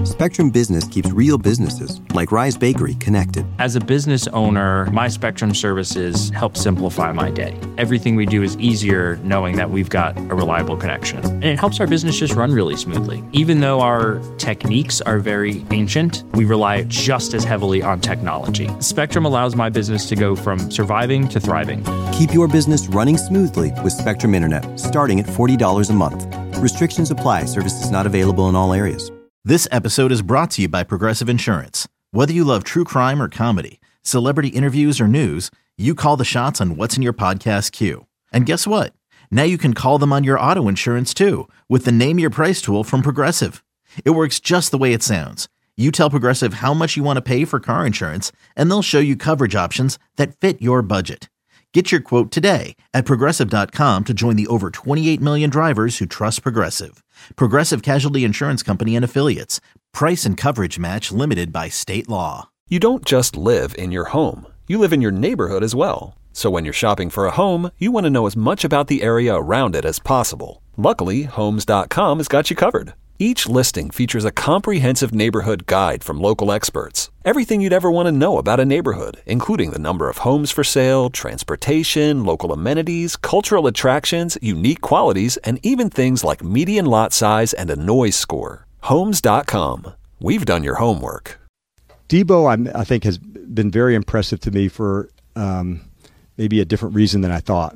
Spectrum Business keeps real businesses, like Rise Bakery, connected. As a business owner, my Spectrum services help simplify my day. Everything we do is easier knowing that we've got a reliable connection. And it helps our business just run really smoothly. Even though our techniques are very ancient, we rely just as heavily on technology. Spectrum allows my business to go from surviving to thriving. Keep your business running smoothly with Spectrum Internet, starting at $40 a month. Restrictions apply. Services not available in all areas. This episode is brought to you by Progressive Insurance. Whether you love true crime or comedy, celebrity interviews or news, you call the shots on what's in your podcast queue. And guess what? Now you can call them on your auto insurance too with the Name Your Price tool from Progressive. It works just the way it sounds. You tell Progressive how much you want to pay for car insurance, and they'll show you coverage options that fit your budget. Get your quote today at Progressive.com to join the over 28 million drivers who trust Progressive. Progressive Casualty Insurance Company and Affiliates. Price and coverage match limited by state law. You don't just live in your home. You live in your neighborhood as well. So when you're shopping for a home, you want to know as much about the area around it as possible. Luckily, Homes.com has got you covered. Each listing features a comprehensive neighborhood guide from local experts. Everything you'd ever want to know about a neighborhood, including the number of homes for sale, transportation, local amenities, cultural attractions, unique qualities, and even things like median lot size and a noise score. Homes.com. We've done your homework. Debo, I think, has been very impressive to me for maybe a different reason than I thought.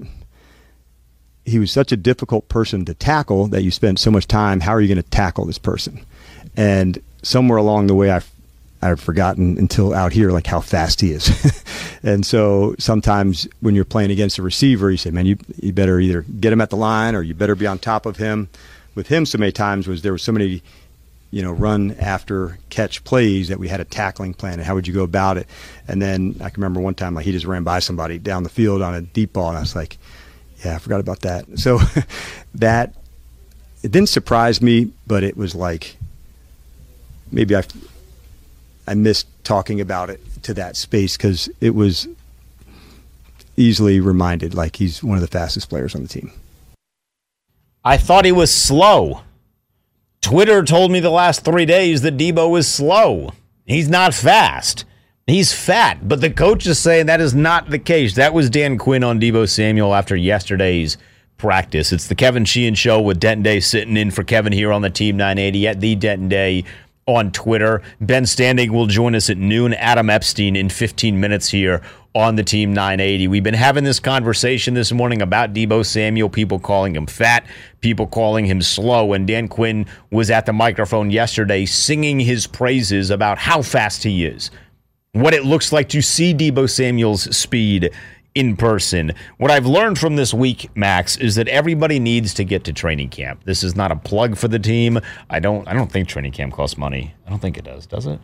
He was such a difficult person to tackle that you spend so much time, how are you going to tackle this person? And somewhere along the way, I've forgotten until out here, like how fast he is. And so sometimes when you're playing against a receiver, you say, man, you better either get him at the line or you better be on top of him. With him, so many times there was so many, run after catch plays that we had a tackling plan and how would you go about it? And then I can remember one time, like he just ran by somebody down the field on a deep ball and I was like, yeah, I forgot about that. So it didn't surprise me, but it was like maybe I missed talking about it to that space because it was easily reminded like he's one of the fastest players on the team. I thought he was slow. Twitter told me the last 3 days that Debo was slow. He's not fast. He's fat, but the coach is saying that is not the case. That was Dan Quinn on Debo Samuel after yesterday's practice. It's the Kevin Sheehan Show with Denton Day sitting in for Kevin here on the Team 980 at the Denton Day on Twitter. Ben Standing will join us at noon. Adam Epstein in 15 minutes here on the Team 980. We've been having this conversation this morning about Debo Samuel, people calling him fat, people calling him slow, and Dan Quinn was at the microphone yesterday singing his praises about how fast he is. What it looks like to see Debo Samuel's speed in person. What I've learned from this week, Max, is that everybody needs to get to training camp. This is not a plug for the team. I don't think training camp costs money. I don't think it does it?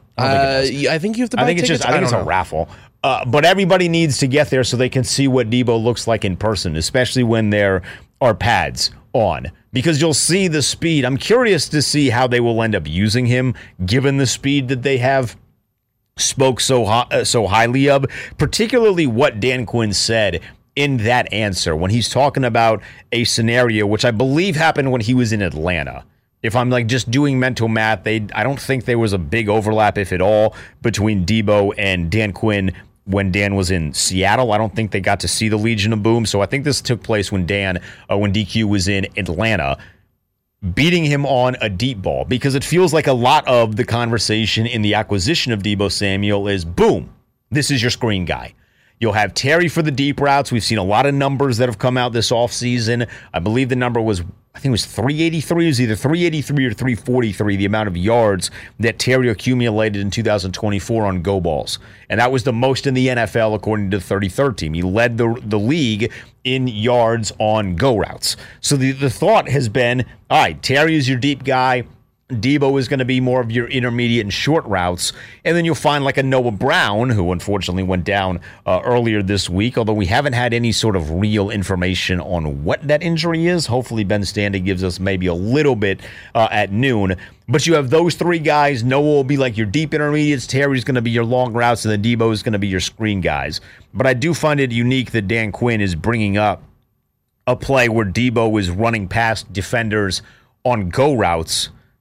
I think you have to buy tickets. I think it's a raffle. But everybody needs to get there so they can see what Debo looks like in person, especially when there are pads on. Because you'll see the speed. I'm curious to see how they will end up using him, given the speed that they have spoke so highly of, particularly what Dan Quinn said in that answer when he's talking about a scenario which I believe happened when he was in Atlanta. If I'm like just doing mental math, I don't think there was a big overlap, if at all, between Debo and Dan Quinn when Dan was in Seattle. I don't think they got to see the Legion of Boom, so I think this took place when DQ was in Atlanta, beating him on a deep ball, because it feels like a lot of the conversation in the acquisition of Debo Samuel is, boom, this is your screen guy. You'll have Terry for the deep routes. We've seen a lot of numbers that have come out this offseason. I believe the number was, I think it was 383. It was either 383 or 343, the amount of yards that Terry accumulated in 2024 on go balls. And that was the most in the NFL according to the 33rd team. He led the league in yards on go routes. So the thought has been, all right, Terry is your deep guy. Debo is going to be more of your intermediate and short routes. And then you'll find like a Noah Brown, who unfortunately went down earlier this week, although we haven't had any sort of real information on what that injury is. Hopefully Ben Standing gives us maybe a little bit at noon. But you have those three guys. Noah will be like your deep intermediates. Terry's going to be your long routes, and then Debo is going to be your screen guys. But I do find it unique that Dan Quinn is bringing up a play where Debo is running past defenders on go routes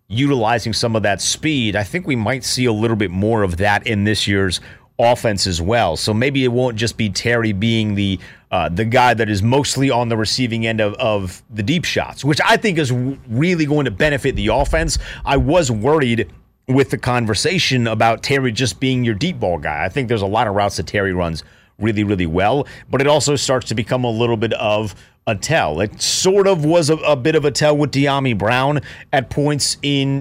utilizing some of that speed, I think we might see a little bit more of that in this year's offense as well. So maybe it won't just be Terry being the guy that is mostly on the receiving end of the deep shots, which I think is really going to benefit the offense. I was worried with the conversation about Terry just being your deep ball guy. I think there's a lot of routes that Terry runs really, really well, but it also starts to become a little bit of a tell. It sort of was a bit of a tell with De'Ami Brown at points in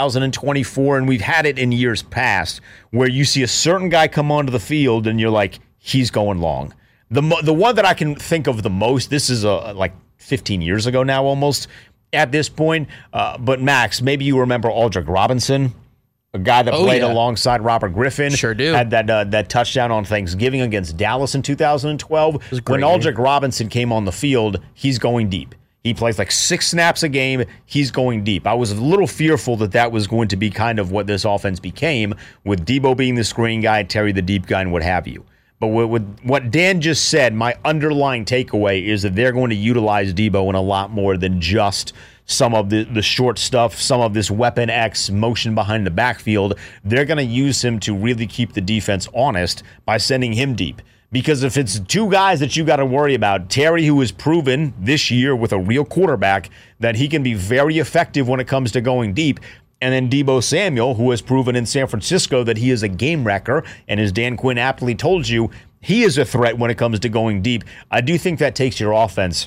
2024, and we've had it in years past where you see a certain guy come onto the field and you're like, he's going long. The one that I can think of the most, this is like 15 years ago now almost at this point, but Max, maybe you remember Aldrick Robinson, a guy that played alongside Robert Griffin. Sure do. Had that touchdown on Thanksgiving against Dallas in 2012. When Aldrick Robinson came on the field, he's going deep. He plays like 6 snaps a game. He's going deep. I was a little fearful that was going to be kind of what this offense became, with Debo being the screen guy, Terry the deep guy, and what have you. But with what Dan just said, my underlying takeaway is that they're going to utilize Debo in a lot more than just some of the short stuff, some of this weapon X motion behind the backfield. They're going to use him to really keep the defense honest by sending him deep. Because if it's 2 guys that you got to worry about, Terry, who has proven this year with a real quarterback that he can be very effective when it comes to going deep, and then Debo Samuel, who has proven in San Francisco that he is a game wrecker, and as Dan Quinn aptly told you, he is a threat when it comes to going deep. I do think that takes your offense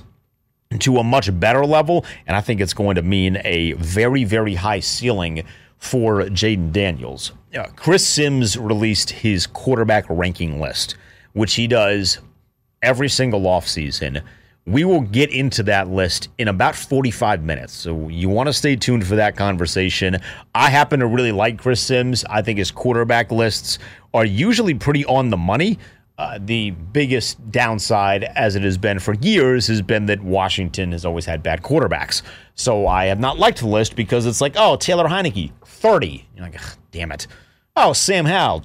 to a much better level, and I think it's going to mean a very, very high ceiling for Jayden Daniels. Chris Sims released his quarterback ranking list, which he does every single offseason. We will get into that list in about 45 minutes, so you want to stay tuned for that conversation. I happen to really like Chris Sims. I think his quarterback lists are usually pretty on the money. The biggest downside, as it has been for years, has been that Washington has always had bad quarterbacks. So I have not liked the list because it's like, oh, Taylor Heineke, 30. You're like, damn it. Oh, Sam Howell,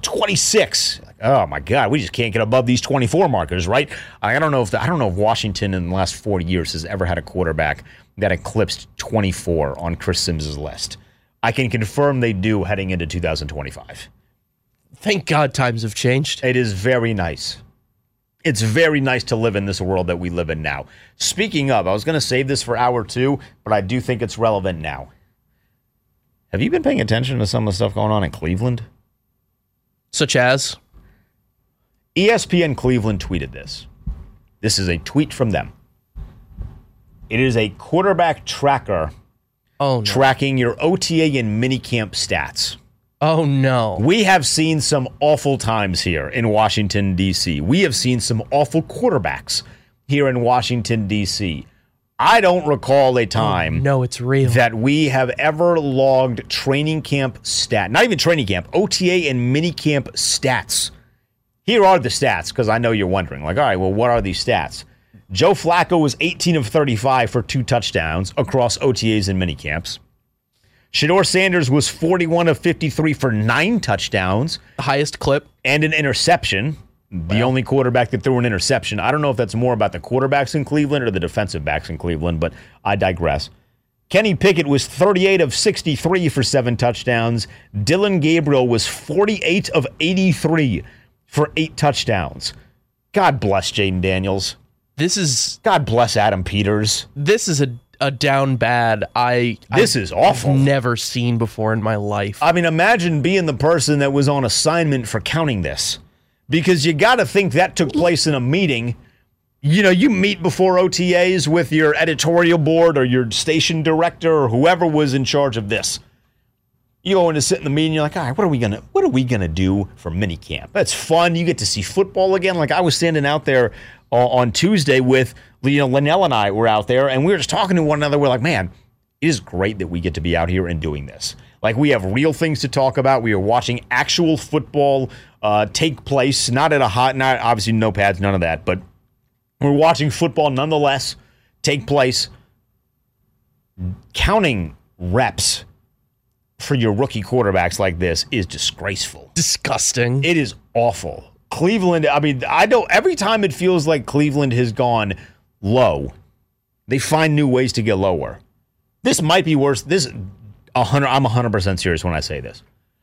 26. Like, oh my God, we just can't get above these 24 markers, right? I don't know if Washington in the last 40 years has ever had a quarterback that eclipsed 24 on Chris Sims' list. I can confirm they do heading into 2025. Thank God times have changed. It is very nice. It's very nice to live in this world that we live in now. Speaking of, I was going to save this for hour 2, but I do think it's relevant now. Have you been paying attention to some of the stuff going on in Cleveland? Such as? ESPN Cleveland tweeted this. This is a tweet from them. It is a quarterback tracker tracking your OTA and minicamp stats. Oh, no. We have seen some awful times here in Washington, D.C. We have seen some awful quarterbacks here in Washington, D.C. I don't recall a time it's real. that we have ever logged training camp not even training camp, OTA and minicamp stats. Here are the stats, because I know you're wondering, like, all right, well, what are these stats? Joe Flacco was 18 of 35 for 2 touchdowns across OTAs and minicamps. Shedeur Sanders was 41 of 53 for 9 touchdowns. The highest clip. And an interception. The only quarterback that threw an interception. I don't know if that's more about the quarterbacks in Cleveland or the defensive backs in Cleveland, but I digress. Kenny Pickett was 38 of 63 for 7 touchdowns. Dylan Gabriel was 48 of 83 for 8 touchdowns. God bless Jayden Daniels. God bless Adam Peters. This is a down bad This is awful. I've never seen before in my life. I mean, imagine being the person that was on assignment for counting this. Because you got to think that took place in a meeting. You know, you meet before OTAs with your editorial board or your station director or whoever was in charge of this. You go in to sit in the meeting, you're like, all right, what are we gonna do for minicamp? That's fun. You get to see football again. Like, I was standing out there on Tuesday with, Linnell and I were out there, and we were just talking to one another. We're like, man, it is great that we get to be out here and doing this. Like, we have real things to talk about. We are watching actual football take place, not obviously no pads, none of that, but we're watching football nonetheless take place. Counting reps for your rookie quarterbacks like this is disgraceful. Disgusting. It is awful. Cleveland, I mean, every time it feels like Cleveland has gone low, they find new ways to get lower. This might be worse. I'm 100% serious when I say this.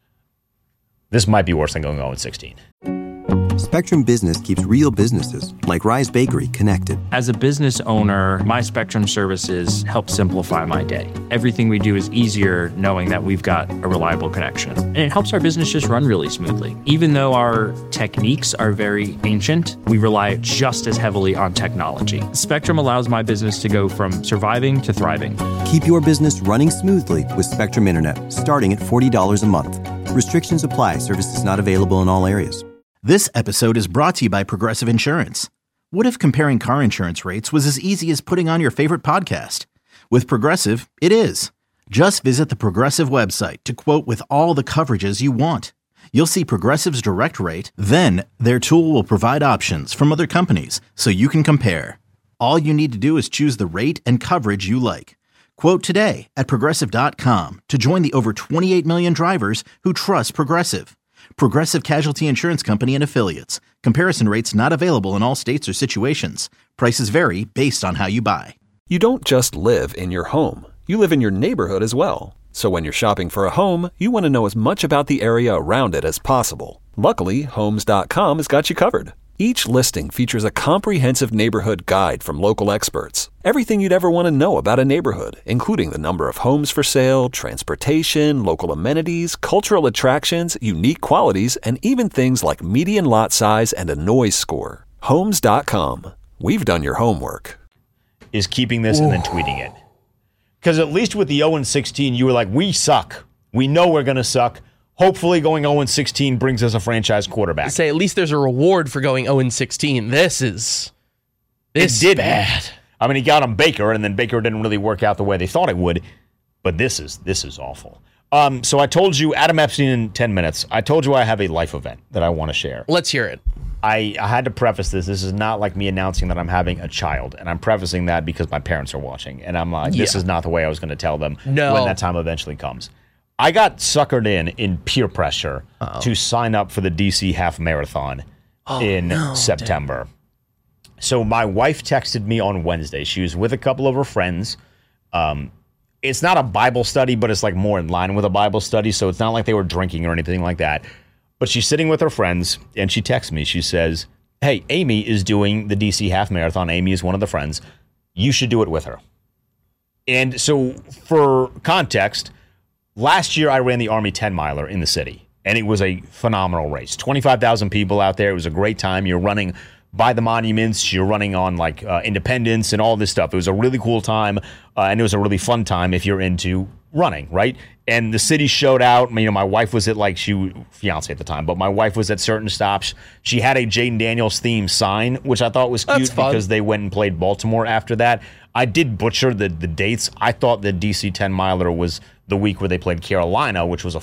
This might be worse than going 0-16. Spectrum Business keeps real businesses, like Rise Bakery, connected. As a business owner, my Spectrum services help simplify my day. Everything we do is easier knowing that we've got a reliable connection. And it helps our business just run really smoothly. Even though our techniques are very ancient, we rely just as heavily on technology. Spectrum allows my business to go from surviving to thriving. Keep your business running smoothly with Spectrum Internet, starting at $40 a month. Restrictions apply. Services not available in all areas. This episode is brought to you by Progressive Insurance. What if comparing car insurance rates was as easy as putting on your favorite podcast? With Progressive, it is. Just visit the Progressive website to quote with all the coverages you want. You'll see Progressive's direct rate, then their tool will provide options from other companies so you can compare. All you need to do is choose the rate and coverage you like. Quote today at Progressive.com to join the over 28 million drivers who trust Progressive. Progressive Casualty Insurance Company and Affiliates. Comparison rates not available in all states or situations. Prices vary based on how you buy. You don't just live in your home. You live in your neighborhood as well. So when you're shopping for a home, you want to know as much about the area around it as possible. Luckily, Homes.com has got you covered. Each listing features a comprehensive neighborhood guide from local experts. Everything you'd ever want to know about a neighborhood, including the number of homes for sale, transportation, local amenities, cultural attractions, unique qualities, and even things like median lot size and a noise score. Homes.com. We've done your homework. Is keeping this and then tweeting it. Because at least with the 0-16, you were like, we suck. We know we're going to suck. Hopefully going 0-16 brings us a franchise quarterback. Say, at least there's a reward for going 0-16. This is bad. I mean, he got him Baker, and then Baker didn't really work out the way they thought it would. But this is awful. So I told you, Adam Epstein in 10 minutes, I told you I have a life event that I want to share. Let's hear it. I had to preface this. This is not like me announcing that I'm having a child. And I'm prefacing that because my parents are watching. And I'm like, this is not the way I was going to tell them when that time eventually comes. I got suckered in peer pressure to sign up for the DC Half Marathon in September. So my wife texted me on Wednesday. She was with a couple of her friends. It's not a Bible study, but it's like more in line with a Bible study. So it's not like they were drinking or anything like that. But she's sitting with her friends, and she texts me. She says, hey, Amy is doing the DC Half Marathon. Amy is one of the friends. You should do it with her. And so for context, last year, I ran the Army 10-miler in the city, and it was a phenomenal race. 25,000 people out there. It was a great time. You're running by the monuments. You're running on like Independence and all this stuff. It was a really cool time, and it was a really fun time if you're into running, right? And the city showed out. You know, my wife was at fiance at the time, but my wife was at certain stops. She had a Jaden Daniels theme sign, which I thought was cute because they went and played Baltimore after that. I did butcher the dates. I thought the DC 10-miler was the week where they played Carolina, which was a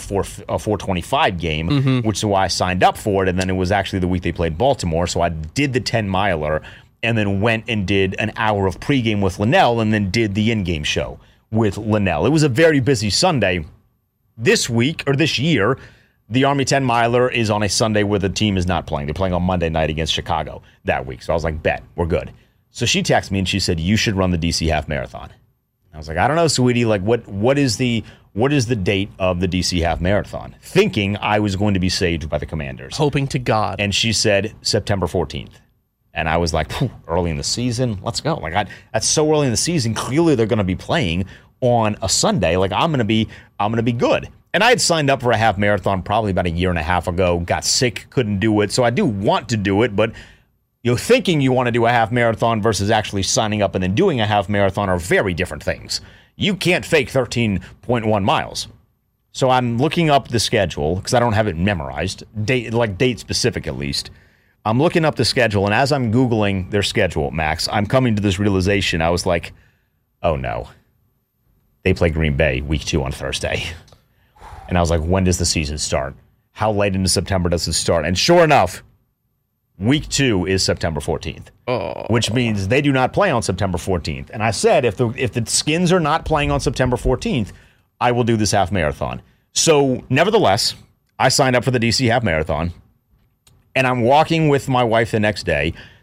425 game, which is why I signed up for it. And then it was actually the week they played Baltimore. So I did the 10-miler and then went and did an hour of pregame with Linnell and then did the in-game show with Linnell. It was a very busy Sunday. This year, the Army 10-miler is on a Sunday where the team is not playing. They're playing on Monday night against Chicago that week. So I was like, bet, we're good. So she texted me and she said, you should run the DC Half Marathon. I was like, I don't know, sweetie. Like, what is the date of the DC Half Marathon? Thinking I was going to be saved by the Commanders. Hoping to God. And she said September 14th. And I was like, early in the season, let's go. Like, that's so early in the season. Clearly, they're going to be playing on a Sunday. Like, I'm gonna be good. And I had signed up for a half marathon probably about a year and a half ago. Got sick, couldn't do it. So I do want to do it, but thinking you want to do a half marathon versus actually signing up and then doing a half marathon are very different things. You can't fake 13.1 miles. So I'm looking up the schedule because I don't have it memorized, date specific at least. I'm looking up the schedule, and as I'm Googling their schedule, Max, I'm coming to this realization. I was like, oh no. They play Green Bay week 2 on Thursday. And I was like, when does the season start? How late into September does it start? And sure enough, week 2 is September 14th, which means they do not play on September 14th. And I said, if the Skins are not playing on September 14th, I will do this half marathon. So nevertheless, I signed up for the DC half marathon, and I'm walking with my wife the next day.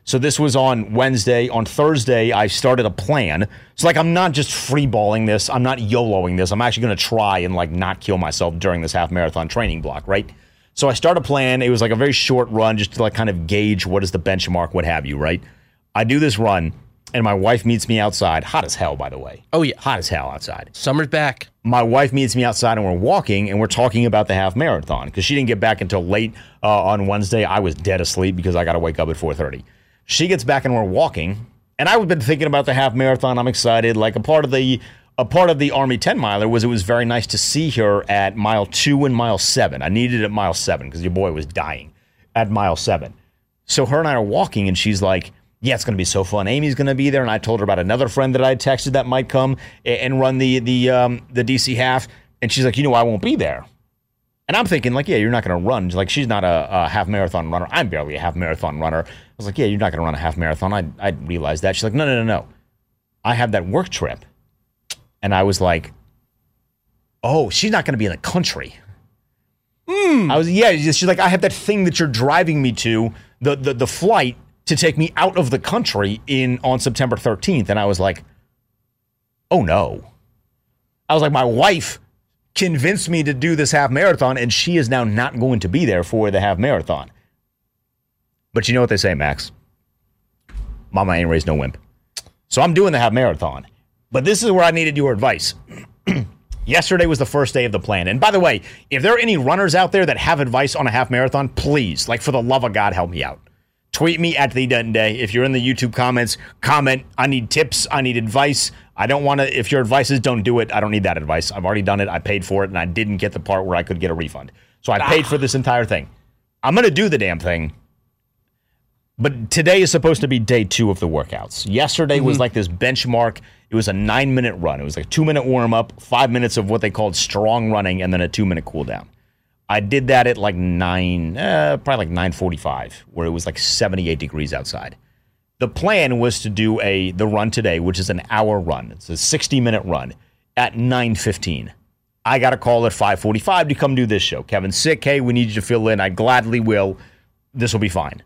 So this was on Wednesday. On Thursday, I started a plan. So, like, I'm not just free-balling this. I'm not YOLOing this. I'm actually going to try and, like, not kill myself during this half-marathon training block, right? So I start a plan. It was, like, a very short run just to, like, kind of gauge what is the benchmark, what have you, right? I do this run, and my wife meets me outside. Hot as hell, by the way. Oh, yeah. Hot as hell outside. Summer's back. My wife meets me outside, and we're walking, and we're talking about the half marathon because she didn't get back until late on Wednesday. I was dead asleep because I got to wake up at 4:30. She gets back, and we're walking, and I've been thinking about the half marathon. I'm excited. Like, a part of the Army 10 miler was it was very nice to see her at mile 2 and mile 7. I needed it at mile 7 because your boy was dying at mile 7. So her and I are walking, and she's like, yeah, it's going to be so fun. Amy's going to be there. And I told her about another friend that I had texted that might come and run the DC half. And she's like, I won't be there. And I'm thinking, like, yeah, you're not going to run. Like, she's not a half marathon runner. I'm barely a half marathon runner. I was like, yeah, you're not going to run a half marathon. I realized that. She's like, no. I have that work trip. And I was like, oh, she's not going to be in the country. She's like, I have that thing that you're driving me to, the flight to take me out of the country on September 13th. And I was like, oh no. I was like, my wife convinced me to do this half marathon, and she is now not going to be there for the half marathon. But you know what they say, Max? Mama ain't raised no wimp. So I'm doing the half marathon. But this is where I needed your advice. Yesterday was the first day of the plan. And by the way, if there are any runners out there that have advice on a half marathon, please, like, for the love of God, help me out. Tweet me at The Denton Day. If you're in the YouTube comments, comment. I need tips. I need advice. I don't want to, if your advice is don't do it, I don't need that advice. I've already done it. I paid for it, and I didn't get the part where I could get a refund. So I paid for this entire thing. I'm going to do the damn thing. But today is supposed to be day 2 of the workouts. Yesterday was like this benchmark. It was a 9-minute run. It was like a 2-minute warm-up, 5 minutes of what they called strong running, and then a 2-minute cool down. I did that at like probably like 9:45, where it was like 78 degrees outside. The plan was to do the run today, which is an hour run. It's a 60-minute run at 9:15. I got a call at 5:45 to come do this show. Kevin's sick. Hey, we need you to fill in. I gladly will. This will be fine.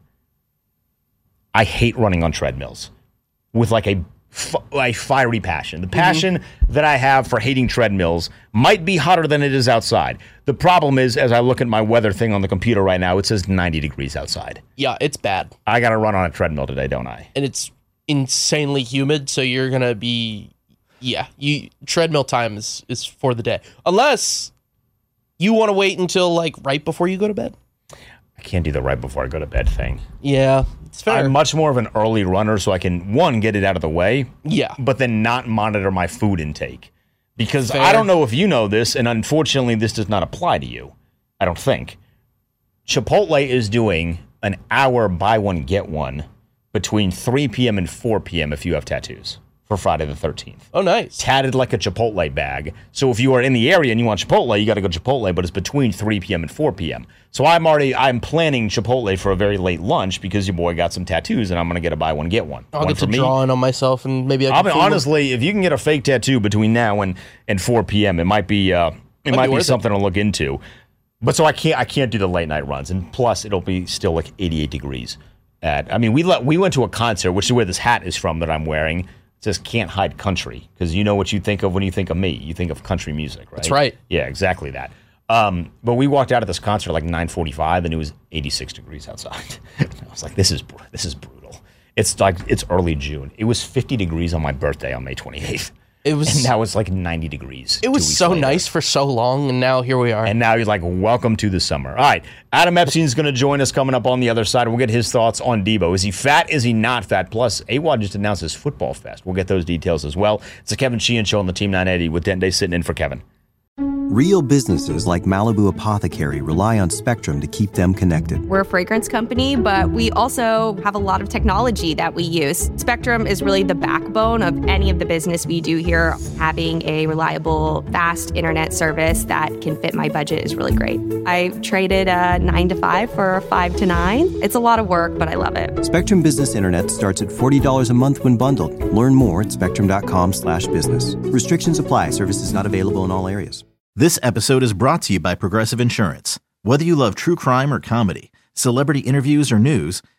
I hate running on treadmills with like a fiery passion. The passion that I have for hating treadmills might be hotter than it is outside. The problem is, as I look at my weather thing on the computer right now, it says 90 degrees outside. Yeah, it's bad. I got to run on a treadmill today, don't I? And it's insanely humid, so you're going to be... Yeah, treadmill time is for the day. Unless you want to wait until, like, right before you go to bed. I can't do the right before I go to bed thing. Yeah, it's fair. I'm much more of an early runner, so I can, one, get it out of the way. Yeah. But then not monitor my food intake. Because fair. I don't know if you know this, and unfortunately this does not apply to you. I don't think. Chipotle is doing an hour buy one, get one between 3 p.m. and 4 p.m. if you have tattoos. For Friday the 13th. Oh, nice. Tatted like a Chipotle bag. So if you are in the area and you want Chipotle, you got to go Chipotle, but it's between 3 p.m. and 4 p.m. So I'm planning Chipotle for a very late lunch because your boy got some tattoos and I'm going to get a buy one, get one. I'll get to draw in on myself and maybe I can honestly, if you can get a fake tattoo between now and 4 p.m., it might be something to look into. But so I can't do the late night runs. And plus, it'll be still like 88 degrees. We went to a concert, which is where this hat is from that I'm wearing. Says Can't Hide Country, because you know what you think of when you think of me. You think of country music, right? That's right. Yeah, exactly that. But we walked out of this concert like 9:45, and it was 86 degrees outside. I was like, this is brutal. It's like it's early June. It was 50 degrees on my birthday on May 28th. And now it's like 90 degrees. It was so nice for so long, and now here we are. And now you're like, welcome to the summer. All right, Adam Epstein's going to join us coming up on the other side. We'll get his thoughts on Debo. Is he fat? Is he not fat? Plus, AWOD just announced his football fest. We'll get those details as well. It's the Kevin Sheehan Show on the Team 980 with Denton Day sitting in for Kevin. Real businesses like Malibu Apothecary rely on Spectrum to keep them connected. We're a fragrance company, but we also have a lot of technology that we use. Spectrum is really the backbone of any of the business we do here. Having a reliable, fast internet service that can fit my budget is really great. I traded a 9 to 5 for a 5 to 9. It's a lot of work, but I love it. Spectrum Business Internet starts at $40 a month when bundled. Learn more at spectrum.com/business. Restrictions apply. Services not available in all areas. This episode is brought to you by Progressive Insurance. Whether you love true crime or comedy, celebrity interviews or news,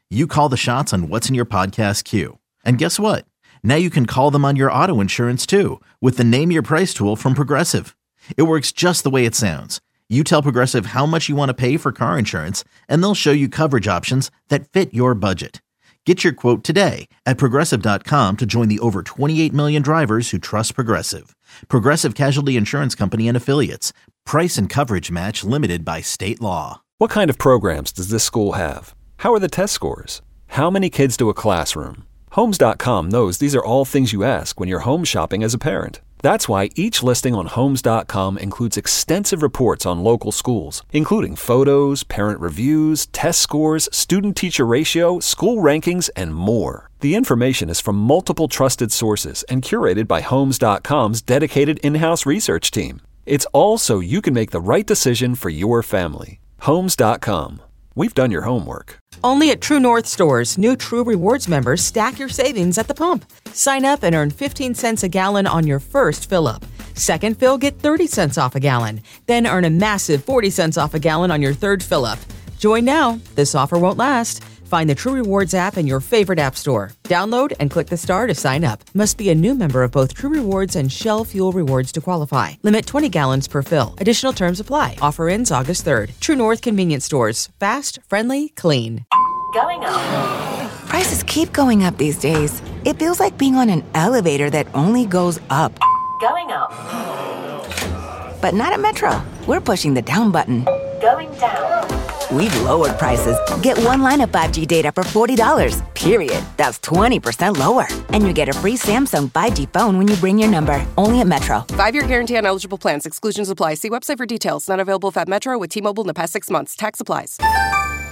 you call the shots on what's in your podcast queue. And guess what? Now you can call them on your auto insurance too with the Name Your Price tool from Progressive. It works just the way it sounds. You tell Progressive how much you want to pay for car insurance, and they'll show you coverage options that fit your budget. Get your quote today at Progressive.com to join the over 28 million drivers who trust Progressive. Progressive Casualty Insurance Company and Affiliates. Price and coverage match limited by state law. What kind of programs does this school have? How are the test scores? How many kids do a classroom? Homes.com knows these are all things you ask when you're home shopping as a parent. That's why each listing on Homes.com includes extensive reports on local schools, including photos, parent reviews, test scores, student-teacher ratio, school rankings, and more. The information is from multiple trusted sources and curated by Homes.com's dedicated in-house research team. It's all so you can make the right decision for your family. Homes.com. We've done your homework. Only at True North stores, new True Rewards members stack your savings at the pump. Sign up and earn 15 cents a gallon on your first fill-up. Second fill, get 30 cents off a gallon. Then earn a massive 40 cents off a gallon on your third fill-up. Join now. This offer won't last. Find the True Rewards app in your favorite app store. Download and click the star to sign up. Must be a new member of both True Rewards and Shell Fuel Rewards to qualify. Limit 20 gallons per fill. Additional terms apply. Offer ends August 3rd. True North Convenience Stores. Fast, friendly, clean. Going up. Prices keep going up these days. It feels like being on an elevator that only goes up. Going up. But not at Metro. We're pushing the down button. Going down. We've lowered prices. Get one line of 5G data for $40, period. That's 20% lower. And you get a free Samsung 5G phone when you bring your number. Only at Metro. 5-year guarantee on eligible plans. Exclusions apply. See website for details. Not available at Metro with T-Mobile in the past 6 months. Tax applies.